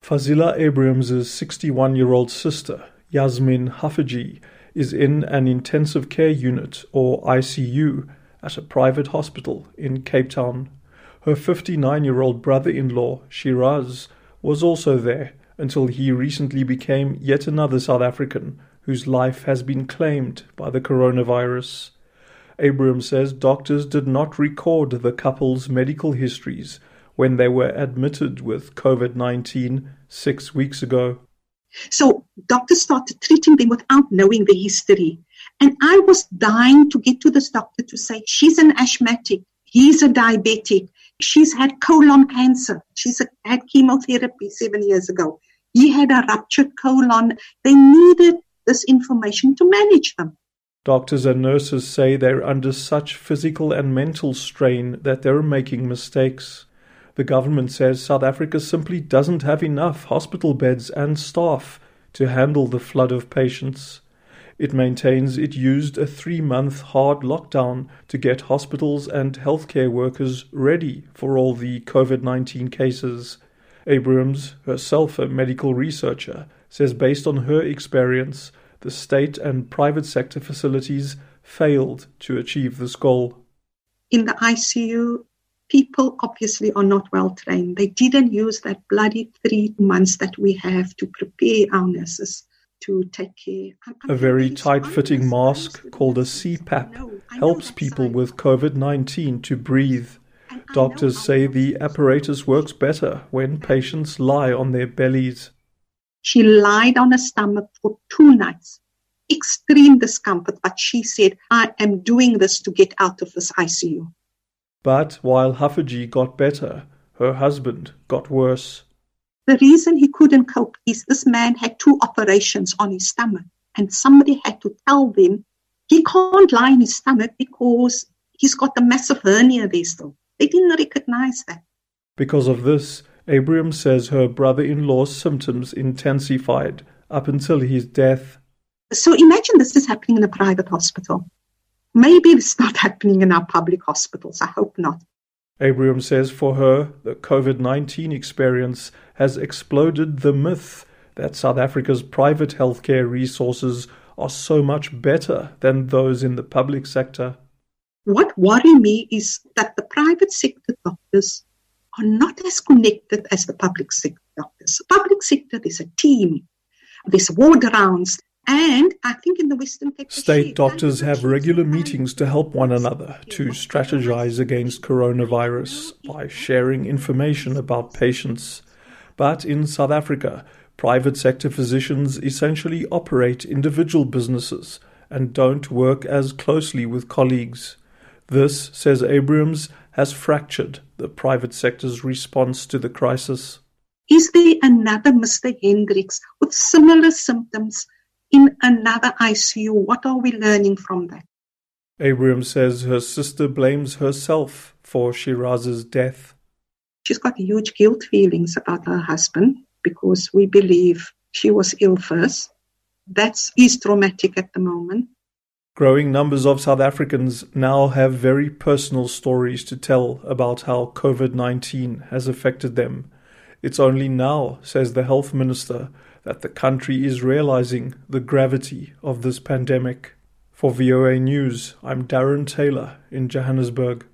Fazila Abrahams' 61-year-old sister, Yasmin Haffajee, is in an intensive care unit, or ICU, at a private hospital in Cape Town. Her 59-year-old brother-in-law, Shiraz, was also there until he recently became yet another South African whose life has been claimed by the coronavirus. Abraham says doctors did not record the couple's medical histories when they were admitted with COVID-19 6 weeks ago. So doctors started treating them without knowing the history. And I was dying to get to this doctor to say, she's an asthmatic, he's a diabetic, she's had colon cancer, she's had chemotherapy 7 years ago, he had a ruptured colon. They needed this information to manage them. Doctors and nurses say they're under such physical and mental strain that they're making mistakes. The government says South Africa simply doesn't have enough hospital beds and staff to handle the flood of patients. It maintains it used a 3-month hard lockdown to get hospitals and healthcare workers ready for all the COVID-19 cases. Abrahams, herself a medical researcher, says based on her experience, the state and private sector facilities failed to achieve this goal. In the ICU, people obviously are not well trained. They didn't use that bloody 3 months that we have to prepare our nurses to take care. A very tight-fitting mask called a CPAP helps people with COVID-19 to breathe. Doctors say the apparatus works better when patients lie on their bellies. She lied on her stomach for 2 nights. Extreme discomfort, but she said, I am doing this to get out of this ICU. But while Haffajee got better, her husband got worse. The reason he couldn't cope is this man had 2 operations on his stomach, and somebody had to tell them he can't lie in his stomach because he's got a massive hernia there still. They didn't recognize that. Because of this, Abraham says her brother-in-law's symptoms intensified up until his death. So imagine this is happening in a private hospital. Maybe it's not happening in our public hospitals. I hope not. Abraham says for her, the COVID-19 experience has exploded the myth that South Africa's private healthcare resources are so much better than those in the public sector. What worries me is that the private sector doctors are not as connected as the public sector doctors. The public sector is a team. There's ward rounds. And I think in the Western Cape, state doctors have regular meetings to help one another to strategize against coronavirus by sharing information about patients. But in South Africa, private sector physicians essentially operate individual businesses and don't work as closely with colleagues. This, says Abrahams, has fractured the private sector's response to the crisis. Is there another Mr. Hendricks with similar symptoms in another ICU? What are we learning from that? Abraham says her sister blames herself for Shiraz's death. She's got huge guilt feelings about her husband because we believe she was ill first. That is traumatic at the moment. Growing numbers of South Africans now have very personal stories to tell about how COVID-19 has affected them. It's only now, says the health minister, that the country is realizing the gravity of this pandemic. For VOA News, I'm Darren Taylor in Johannesburg.